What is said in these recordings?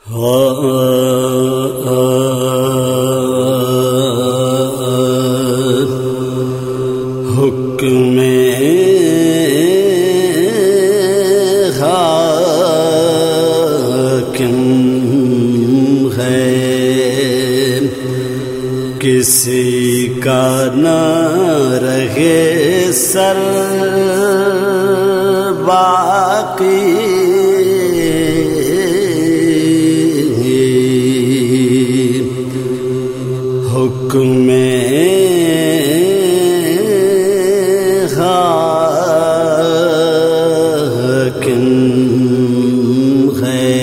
حکم حاکم ہے، کسی کا نہ رہے سر باقی، حکم حاکم ہے،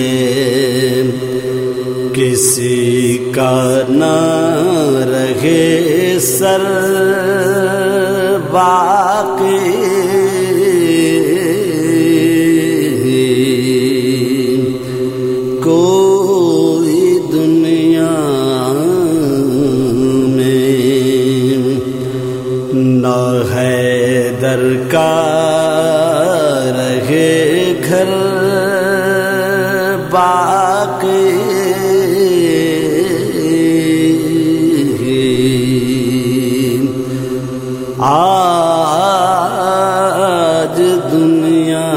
کسی کا نہ رہے سر باقی، کوئی دنیا میں نہ حیدر کا رہے گھر باقی، آج دنیا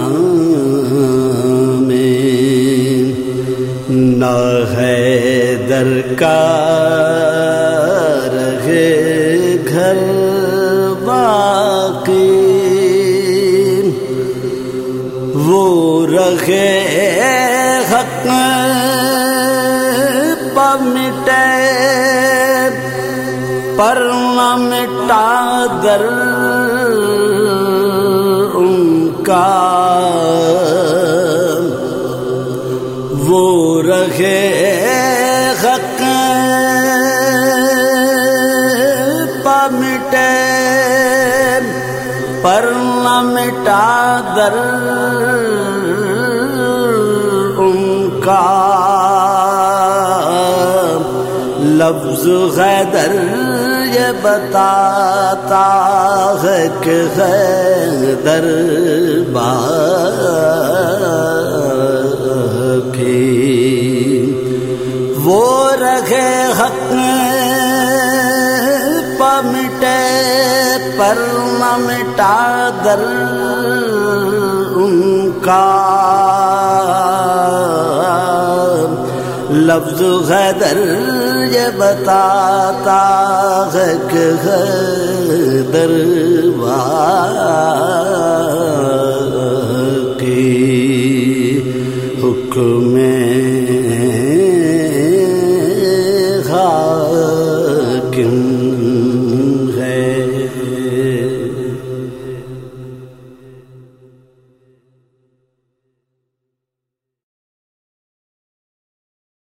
میں نہ حیدر کا رہے گھر باقی، وہ رہے حق پہ مٹے پر نہ مٹا در ان کا، وہ رہے حق پہ مٹے پر نہ مٹا در ان کا، لفظ حیدر یہ بتاتا ہے کہ حیدر باقی، وہ رہے حق پہ مٹے پر نہ مٹا در ان کا، لفظ حیدر یہ بتاتا ہے کہ حیدر باقی، حکم